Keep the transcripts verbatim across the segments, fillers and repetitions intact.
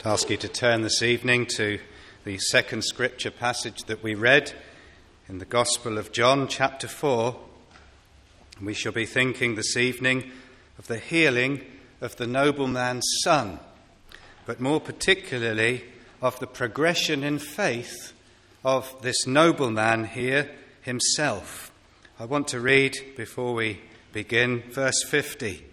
I'd ask you to turn this evening to the second scripture passage that we read in the Gospel of John, chapter four. We shall be thinking this evening of the healing of the nobleman's son, but more particularly of the progression in faith of this nobleman here himself. I want to read, before we begin, verse fifty.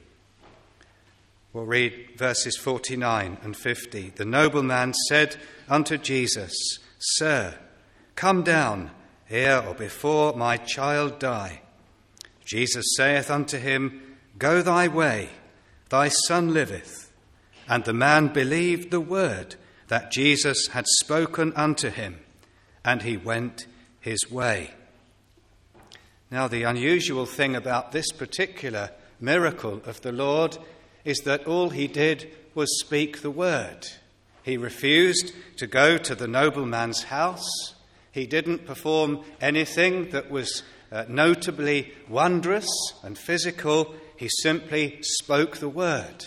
We'll read verses forty-nine and fifty. The nobleman said unto Jesus, Sir, come down ere or before my child die. Jesus saith unto him, Go thy way, thy son liveth. And the man believed the word that Jesus had spoken unto him, and he went his way. Now, the unusual thing about this particular miracle of the Lord is that all he did was speak the word. He refused to go to the nobleman's house. He didn't perform anything that was uh, notably wondrous and physical. He simply spoke the word.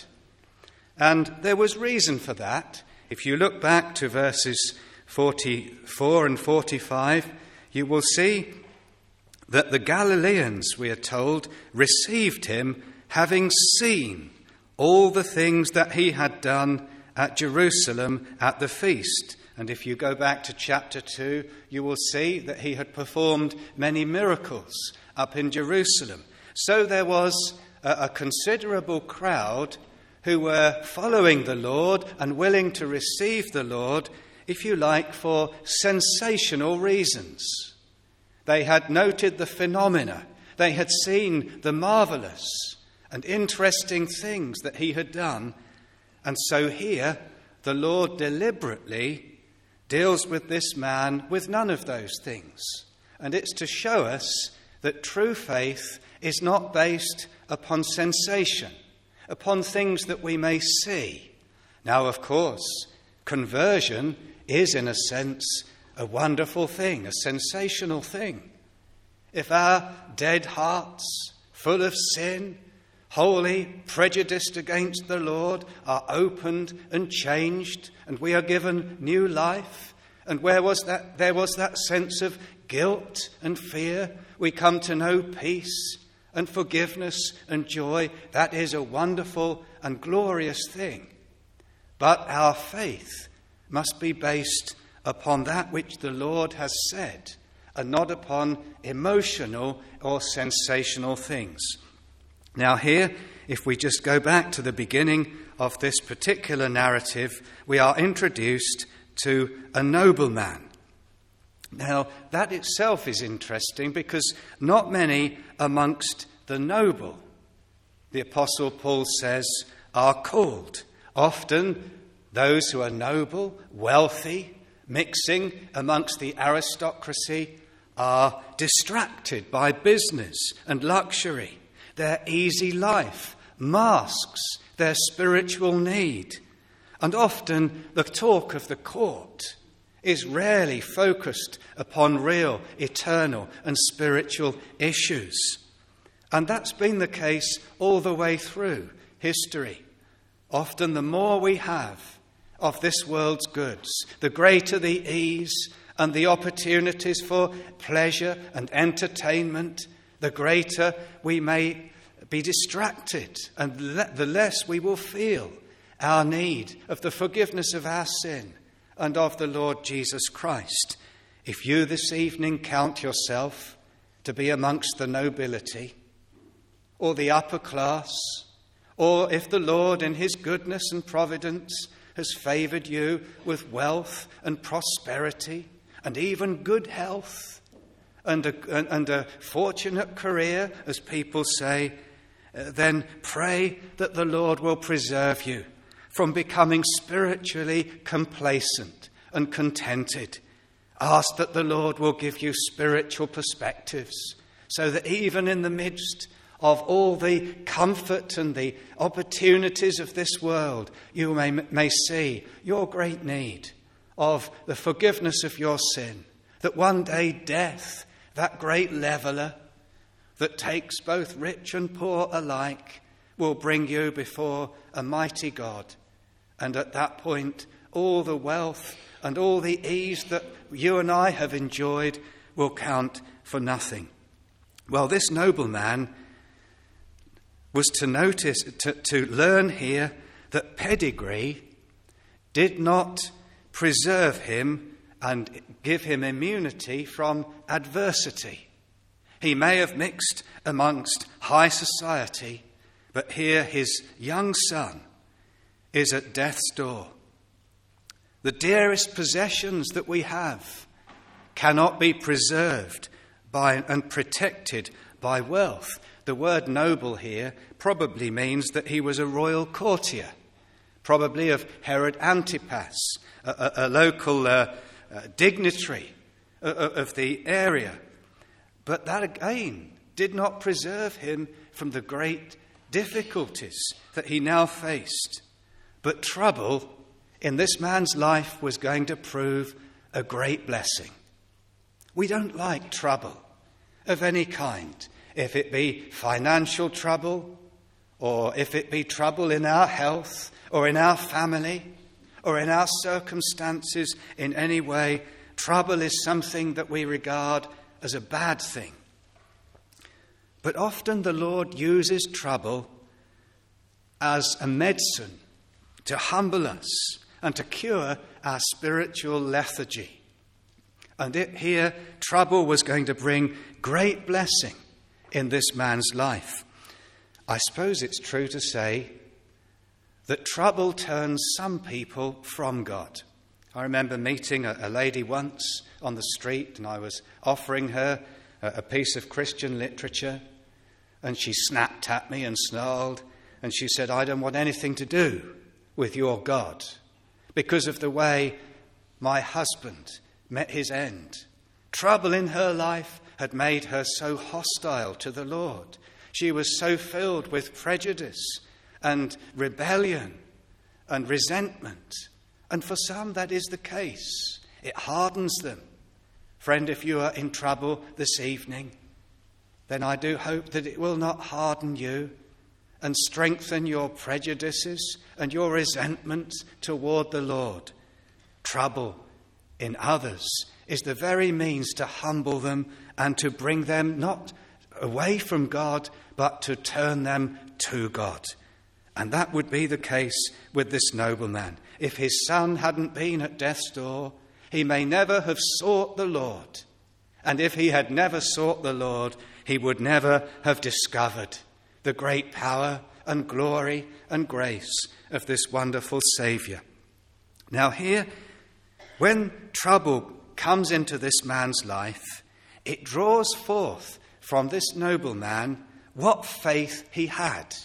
And there was reason for that. If you look back to verses forty-four and forty-five, you will see that the Galileans, we are told, received him having seen all the things that he had done at Jerusalem at the feast. And if you go back to chapter two, you will see that he had performed many miracles up in Jerusalem. So there was a, a considerable crowd who were following the Lord and willing to receive the Lord, if you like, for sensational reasons. They had noted the phenomena. They had seen the marvelous and interesting things that he had done. And so here, the Lord deliberately deals with this man with none of those things. And it's to show us that true faith is not based upon sensation, upon things that we may see. Now, of course, conversion is, in a sense, a wonderful thing, a sensational thing. If our dead hearts, full of sin, wholly prejudiced against the Lord, are opened and changed, and we are given new life, and where was that? There was that sense of guilt and fear. We come to know peace and forgiveness and joy. That is a wonderful and glorious thing. But our faith must be based upon that which the Lord has said, and not upon emotional or sensational things. Now here, if we just go back to the beginning of this particular narrative, we are introduced to a nobleman. Now, that itself is interesting because not many amongst the noble, the Apostle Paul says, are called. Often those who are noble, wealthy, mixing amongst the aristocracy are distracted by business and luxury. Their easy life masks their spiritual need. And often the talk of the court is rarely focused upon real, eternal and spiritual issues. And that's been the case all the way through history. Often the more we have of this world's goods, the greater the ease and the opportunities for pleasure and entertainment, the greater we may be distracted, and le- the less we will feel our need of the forgiveness of our sin and of the Lord Jesus Christ. If you this evening count yourself to be amongst the nobility or the upper class, or if the Lord in his goodness and providence has favoured you with wealth and prosperity and even good health and a, and a fortunate career, as people say, then pray that the Lord will preserve you from becoming spiritually complacent and contented. Ask that the Lord will give you spiritual perspectives so that even in the midst of all the comfort and the opportunities of this world, you may, may see your great need of the forgiveness of your sin, that one day death, that great leveller that takes both rich and poor alike, will bring you before a mighty God. And at that point, all the wealth and all the ease that you and I have enjoyed will count for nothing. Well, this nobleman was to notice, to, to learn here that pedigree did not preserve him and give him immunity from adversity. He may have mixed amongst high society, but here his young son is at death's door. The dearest possessions that we have cannot be preserved by and protected by wealth. The word noble here probably means that he was a royal courtier, probably of Herod Antipas, a, a, a local uh, uh, dignitary of, of the area. But that again did not preserve him from the great difficulties that he now faced. But trouble in this man's life was going to prove a great blessing. We don't like trouble of any kind, if it be financial trouble, or if it be trouble in our health, or in our family, or in our circumstances in any way. Trouble is something that we regard as a bad thing. But often the Lord uses trouble as a medicine to humble us and to cure our spiritual lethargy. And it, here, trouble was going to bring great blessing in this man's life. I suppose it's true to say that trouble turns some people from God. I remember meeting a, a lady once on the street, and I was offering her a, a piece of Christian literature, and she snapped at me and snarled, and she said, "I don't want anything to do with your God because of the way my husband met his end." Trouble in her life had made her so hostile to the Lord. She was so filled with prejudice and rebellion and resentment. And for some, that is the case. It hardens them. Friend, if you are in trouble this evening, then I do hope that it will not harden you and strengthen your prejudices and your resentment toward the Lord. Trouble in others is the very means to humble them and to bring them not away from God, but to turn them to God. And that would be the case with this nobleman. If his son hadn't been at death's door, he may never have sought the Lord. And if he had never sought the Lord, he would never have discovered the great power and glory and grace of this wonderful Saviour. Now here, when trouble comes into this man's life, it draws forth from this nobleman what faith he had.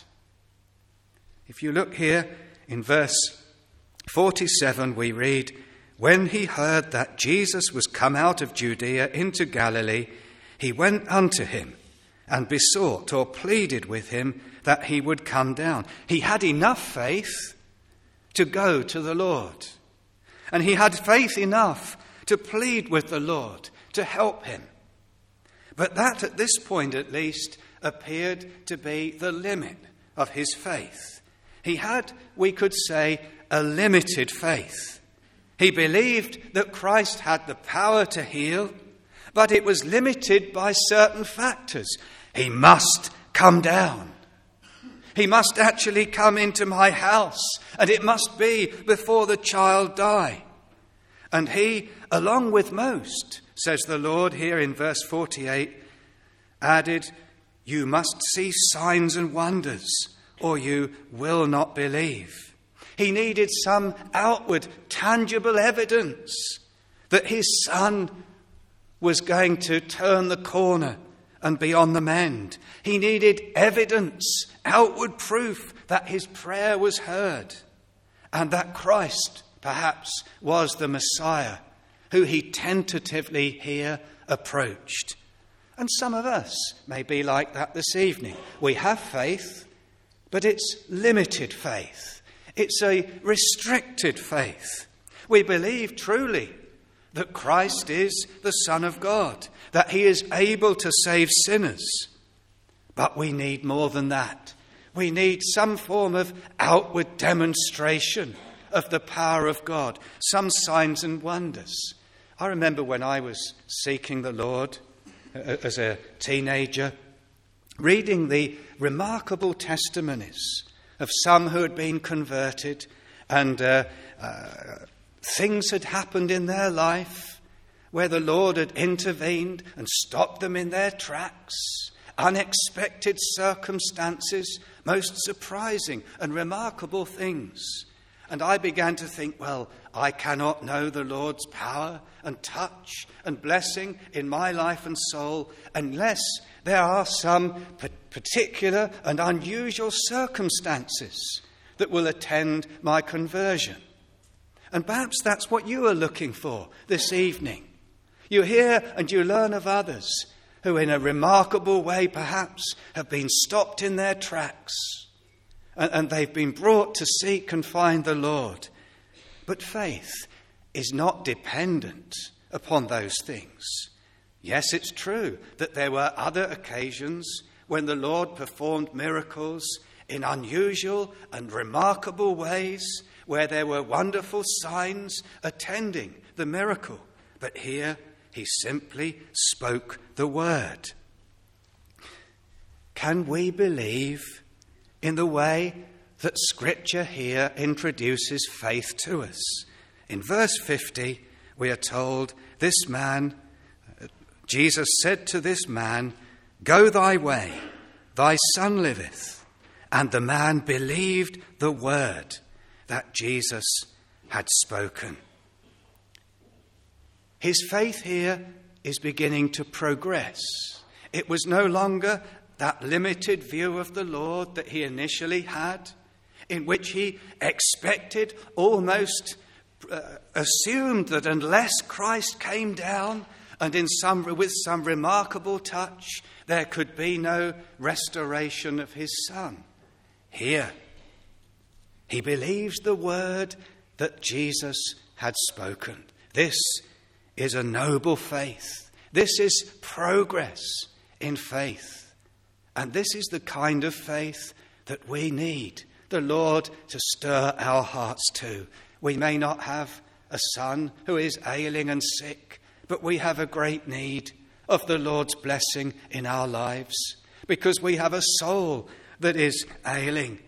If you look here in verse forty-seven, we read, "When he heard that Jesus was come out of Judea into Galilee, he went unto him and besought or pleaded with him that he would come down." He had enough faith to go to the Lord. And he had faith enough to plead with the Lord to help him. But that, at this point at least, appeared to be the limit of his faith. He had, we could say, a limited faith. He believed that Christ had the power to heal, but it was limited by certain factors. He must come down. He must actually come into my house, and it must be before the child die. And he, along with most, says the Lord here in verse forty-eight, added, "You must see signs and wonders, or you will not believe." He needed some outward, tangible evidence that his son was going to turn the corner and be on the mend. He needed evidence, outward proof that his prayer was heard and that Christ, perhaps, was the Messiah who he tentatively here approached. And some of us may be like that this evening. We have faith, but it's limited faith. It's a restricted faith. We believe truly that Christ is the Son of God, that he is able to save sinners. But we need more than that. We need some form of outward demonstration of the power of God, some signs and wonders. I remember when I was seeking the Lord uh, as a teenager, reading the remarkable testimonies of some who had been converted, and uh, uh, things had happened in their life where the Lord had intervened and stopped them in their tracks. Unexpected circumstances, most surprising and remarkable things. And I began to think, well, I cannot know the Lord's power and touch and blessing in my life and soul unless there are some particular and unusual circumstances that will attend my conversion. And perhaps that's what you are looking for this evening. You hear and you learn of others who in a remarkable way perhaps have been stopped in their tracks, and, and they've been brought to seek and find the Lord. But faith is not dependent upon those things. Yes, it's true that there were other occasions when the Lord performed miracles in unusual and remarkable ways, where there were wonderful signs attending the miracle. But here he simply spoke the word. Can we believe in the way that Scripture here introduces faith to us? In verse fifty, we are told, this man, Jesus said to this man, "Go thy way, thy son liveth." And the man believed the word that Jesus had spoken. His faith here is beginning to progress. It was no longer that limited view of the Lord that he initially had, in which he expected, almost uh, assumed that unless Christ came down and in some with some remarkable touch, there could be no restoration of his son. Here, he believes the word that Jesus had spoken. This is a noble faith. This is progress in faith. And this is the kind of faith that we need the Lord to stir our hearts to. We may not have a son who is ailing and sick, but we have a great need of the Lord's blessing in our lives, because we have a soul that is ailing.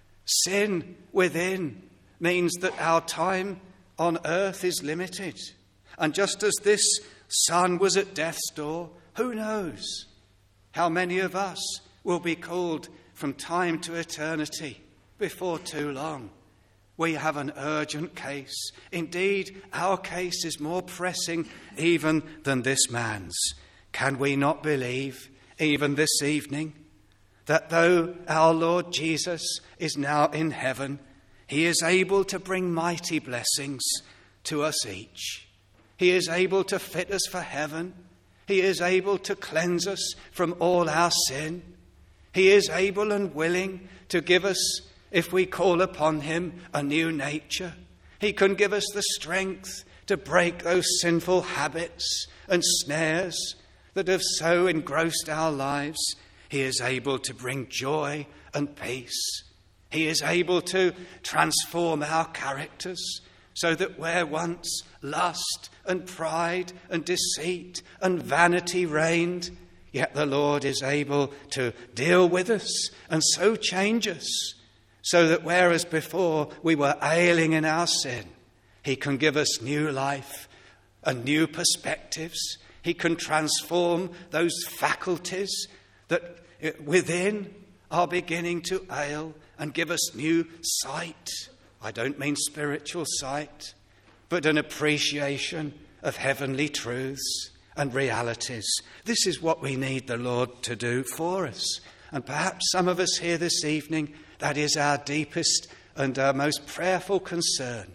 Sin within means that our time on earth is limited. And just as this son was at death's door, who knows how many of us will be called from time to eternity before too long. We have an urgent case. Indeed, our case is more pressing even than this man's. Can we not believe, even this evening, that though our Lord Jesus is now in heaven, he is able to bring mighty blessings to us each? He is able to fit us for heaven. He is able to cleanse us from all our sin. He is able and willing to give us, if we call upon him, a new nature. He can give us the strength to break those sinful habits and snares that have so engrossed our lives. He is able to bring joy and peace. He is able to transform our characters so that where once lust and pride and deceit and vanity reigned, yet the Lord is able to deal with us and so change us, so that whereas before we were ailing in our sin, he can give us new life and new perspectives. He can transform those faculties that within are beginning to ail and give us new sight. I don't mean spiritual sight, but an appreciation of heavenly truths and realities. This is what we need the Lord to do for us. And perhaps some of us here this evening, that is our deepest and our most prayerful concern.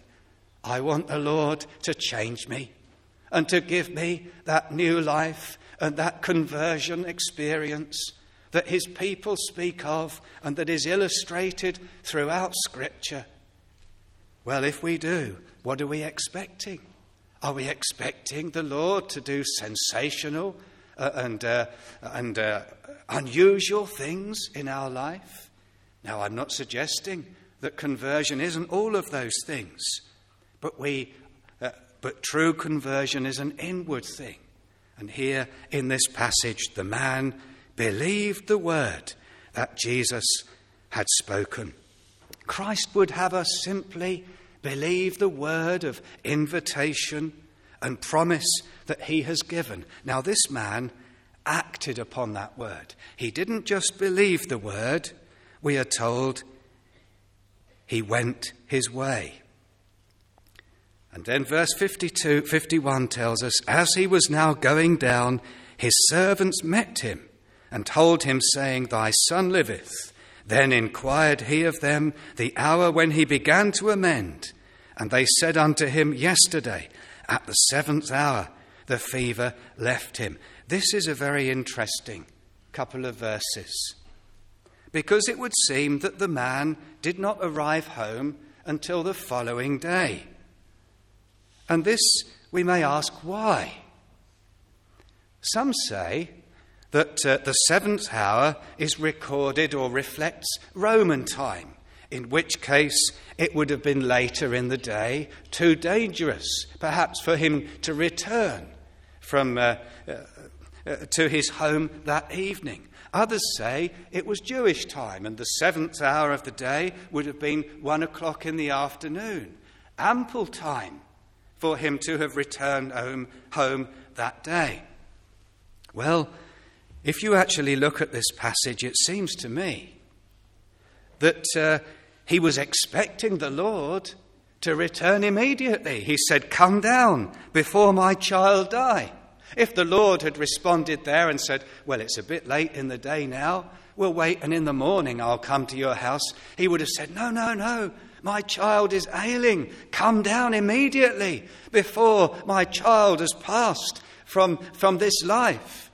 I want the Lord to change me and to give me that new life and that conversion experience that his people speak of and that is illustrated throughout Scripture. Well, if we do, what are we expecting? Are we expecting the Lord to do sensational uh, and, uh, and uh, unusual things in our life? Now, I'm not suggesting that conversion isn't all of those things, but we, uh, but true conversion is an inward thing. And here in this passage, the man believed the word that Jesus had spoken. Christ would have us simply believe the word of invitation and promise that he has given. Now, this man acted upon that word. He didn't just believe the word. We are told he went his way. And then verse fifty-two, fifty-one tells us, as he was now going down, his servants met him and told him, saying, thy son liveth. Then inquired he of them the hour when he began to amend. And they said unto him, yesterday, at the seventh hour, the fever left him. This is a very interesting couple of verses, because it would seem that the man did not arrive home until the following day. And this, we may ask, why? Some say that uh, the seventh hour is recorded or reflects Roman time, in which case it would have been later in the day, too dangerous, perhaps, for him to return from uh, uh, uh, to his home that evening. Others say it was Jewish time, and the seventh hour of the day would have been one o'clock in the afternoon. Ample time for him to have returned home, home that day. Well, if you actually look at this passage, it seems to me that uh, he was expecting the Lord to return immediately. He said, come down before my child die. If the Lord had responded there and said, well, it's a bit late in the day now, we'll wait and in the morning I'll come to your house, he would have said, no, no, no, my child is ailing. Come down immediately before my child has passed from, from this life.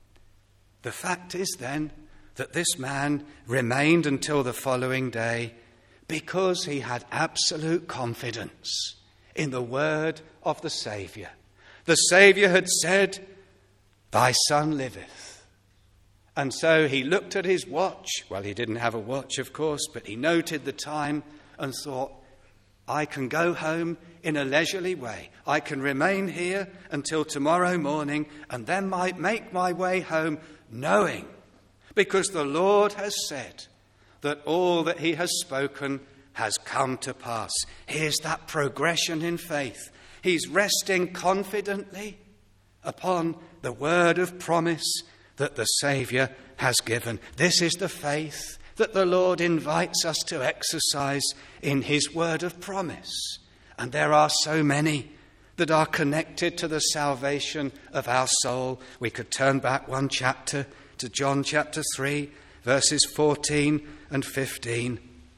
The fact is then that this man remained until the following day because he had absolute confidence in the word of the Saviour. The Saviour had said, thy son liveth. And so he looked at his watch. Well, he didn't have a watch, of course, but he noted the time and thought, I can go home in a leisurely way. I can remain here until tomorrow morning and then might make my way home knowing, because the Lord has said that all that he has spoken has come to pass. Here's that progression in faith. He's resting confidently upon the word of promise that the Saviour has given. This is the faith that the Lord invites us to exercise in his word of promise. And there are so many that are connected to the salvation of our soul. We could turn back one chapter to John chapter three, verses fourteen and fifteen.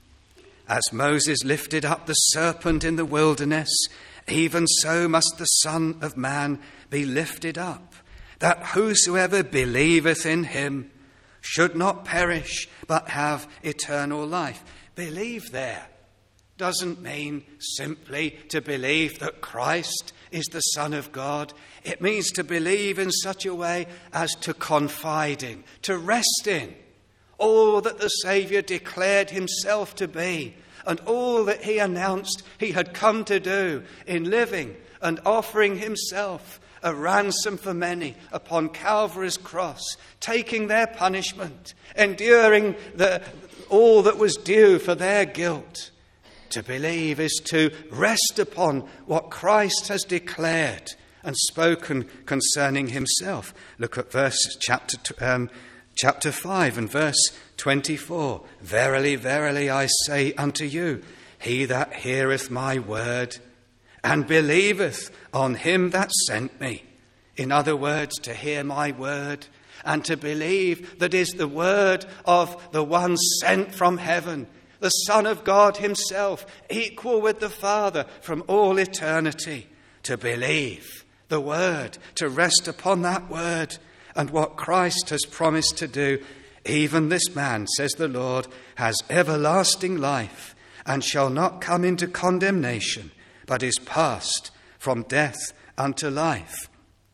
As Moses lifted up the serpent in the wilderness, even so must the Son of Man be lifted up, that whosoever believeth in him should not perish, but have eternal life. Believe there doesn't mean simply to believe that Christ is the Son of God. It means to believe in such a way as to confide in, to rest in all that the Saviour declared himself to be, and all that he announced he had come to do in living and offering himself a ransom for many upon Calvary's cross, taking their punishment, enduring the, all that was due for their guilt. To believe is to rest upon what Christ has declared and spoken concerning himself. Look at verse chapter um, chapter five and verse twenty-four. Verily, verily, I say unto you, he that heareth my word and believeth on him that sent me. In other words, to hear my word and to believe that is the word of the one sent from heaven, the Son of God himself, equal with the Father from all eternity. To believe the word, to rest upon that word and what Christ has promised to do. Even this man, says the Lord, has everlasting life and shall not come into condemnation, but is passed from death unto life.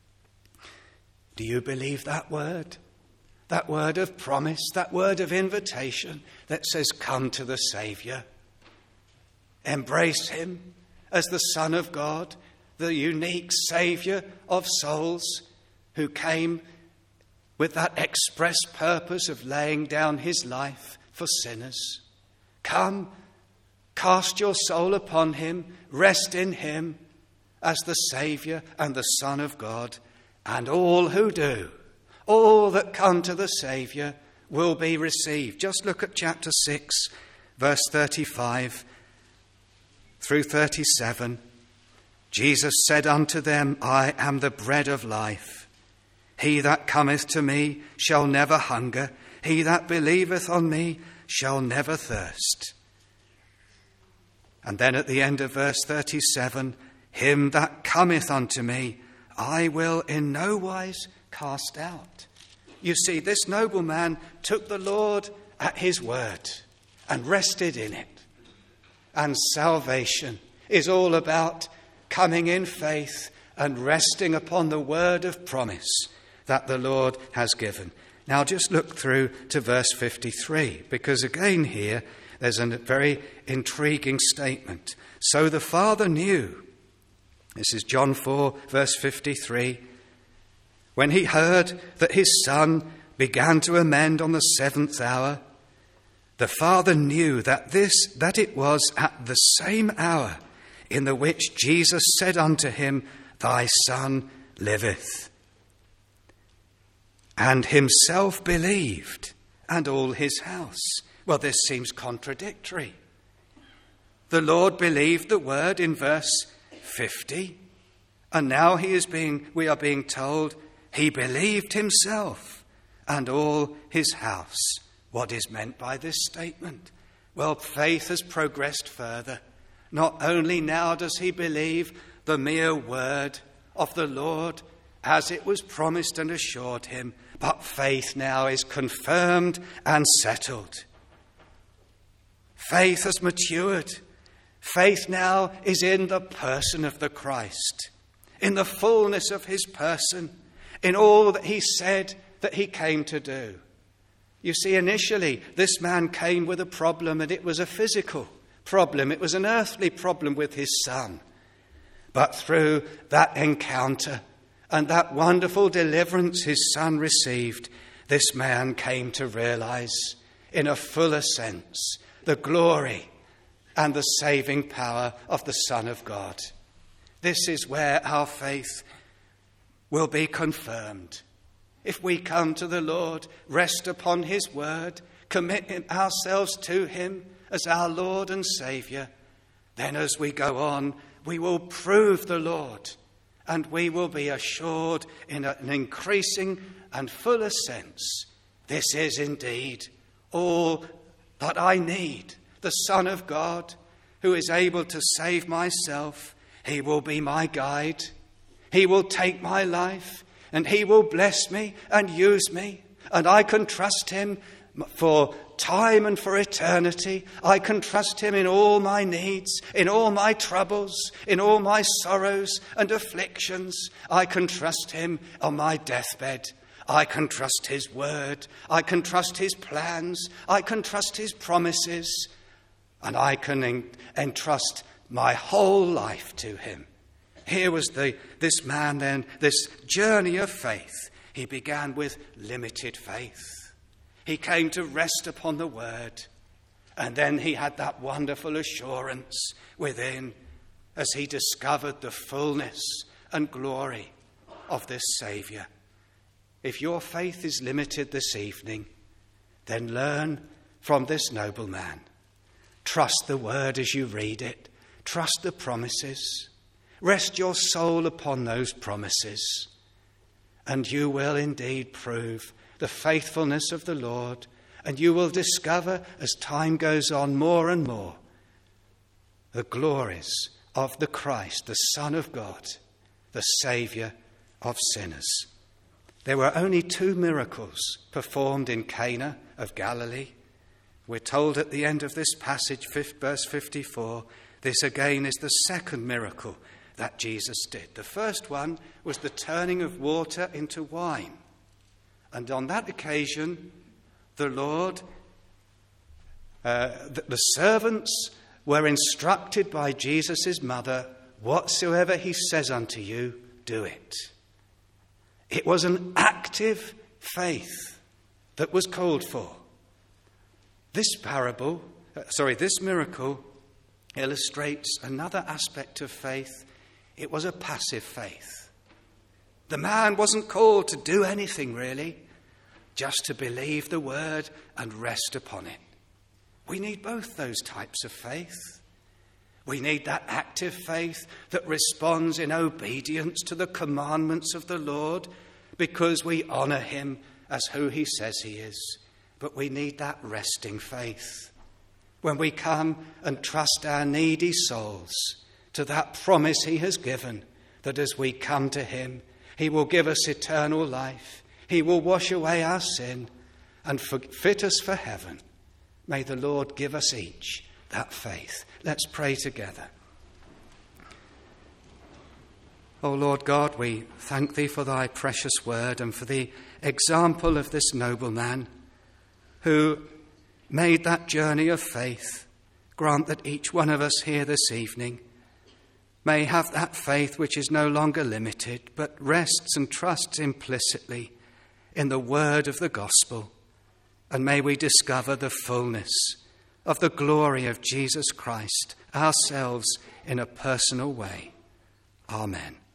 Do you believe that word? That word of promise, that word of invitation that says, come to the Saviour. Embrace him as the Son of God, the unique Saviour of souls, who came with that express purpose of laying down his life for sinners. Come, cast your soul upon him, rest in him as the Saviour and the Son of God, and all who do, all that come to the Saviour, will be received. Just look at chapter six, verse thirty-five through thirty-seven. Jesus said unto them, I am the bread of life. He that cometh to me shall never hunger. He that believeth on me shall never thirst. And then at the end of verse thirty-seven, him that cometh unto me, I will in no wise cast out. You see, this nobleman took the Lord at his word and rested in it. And salvation is all about coming in faith and resting upon the word of promise that the Lord has given. Now just look through to verse fifty-three, because again here there's a very intriguing statement. So the Father knew, this is John four, verse fifty-three, when he heard that his Son began to amend on the seventh hour, the Father knew that this, that it was at the same hour in the which Jesus said unto him, Thy Son liveth. And himself believed, and all his house. Well, this seems contradictory. The Lord believed the word in verse fifty, and now he is being, we are being told he believed himself and all his house. What is meant by this statement? Well, faith has progressed further. Not only now does he believe the mere word of the Lord as it was promised and assured him, but faith now is confirmed and settled. Faith has matured. Faith now is in the person of the Christ, in the fullness of his person, in all that he said that he came to do. You see, initially, this man came with a problem, and it was a physical problem. It was an earthly problem with his son. But through that encounter and that wonderful deliverance his son received, this man came to realize in a fuller sense the glory and the saving power of the Son of God. This is where our faith will be confirmed. If we come to the Lord, rest upon his word, commit ourselves to him as our Lord and Saviour, then as we go on, we will prove the Lord, and we will be assured in an increasing and fuller sense, this is indeed all that I need. The Son of God, who is able to save myself, he will be my guide. He will take my life, and he will bless me and use me, and I can trust him for time and for eternity. I can trust him in all my needs, in all my troubles, in all my sorrows and afflictions. I can trust him on my deathbed. I can trust his word. I can trust his plans. I can trust his promises. And I can entrust my whole life to him. Here was the, this man then, this journey of faith. He began with limited faith. He came to rest upon the word. And then he had that wonderful assurance within as he discovered the fullness and glory of this Saviour. If your faith is limited this evening, then learn from this nobleman. Trust the word as you read it. Trust the promises. Rest your soul upon those promises, and you will indeed prove the faithfulness of the Lord, and you will discover, as time goes on more and more, the glories of the Christ, the Son of God, the Saviour of sinners. There were only two miracles performed in Cana of Galilee. We're told at the end of this passage, verse fifty-four, this again is the second miracle that Jesus did. The first one was the turning of water into wine. And on that occasion, the Lord, uh, the, the servants were instructed by Jesus' mother, whatsoever he says unto you, do it. It was an active faith that was called for. This parable, uh, sorry, this miracle illustrates another aspect of faith. It was a passive faith. The man wasn't called to do anything really, just to believe the word and rest upon it. We need both those types of faith. We need that active faith that responds in obedience to the commandments of the Lord because we honour him as who he says he is. But we need that resting faith when we come and trust our needy souls to that promise he has given, that as we come to him, he will give us eternal life. He will wash away our sin and fit us for heaven. May the Lord give us each that faith. Let's pray together. O Lord God, we thank thee for thy precious word and for the example of this nobleman who made that journey of faith. Grant that each one of us here this evening may have that faith which is no longer limited, but rests and trusts implicitly in the word of the gospel. And may we discover the fullness of the glory of Jesus Christ ourselves in a personal way. Amen.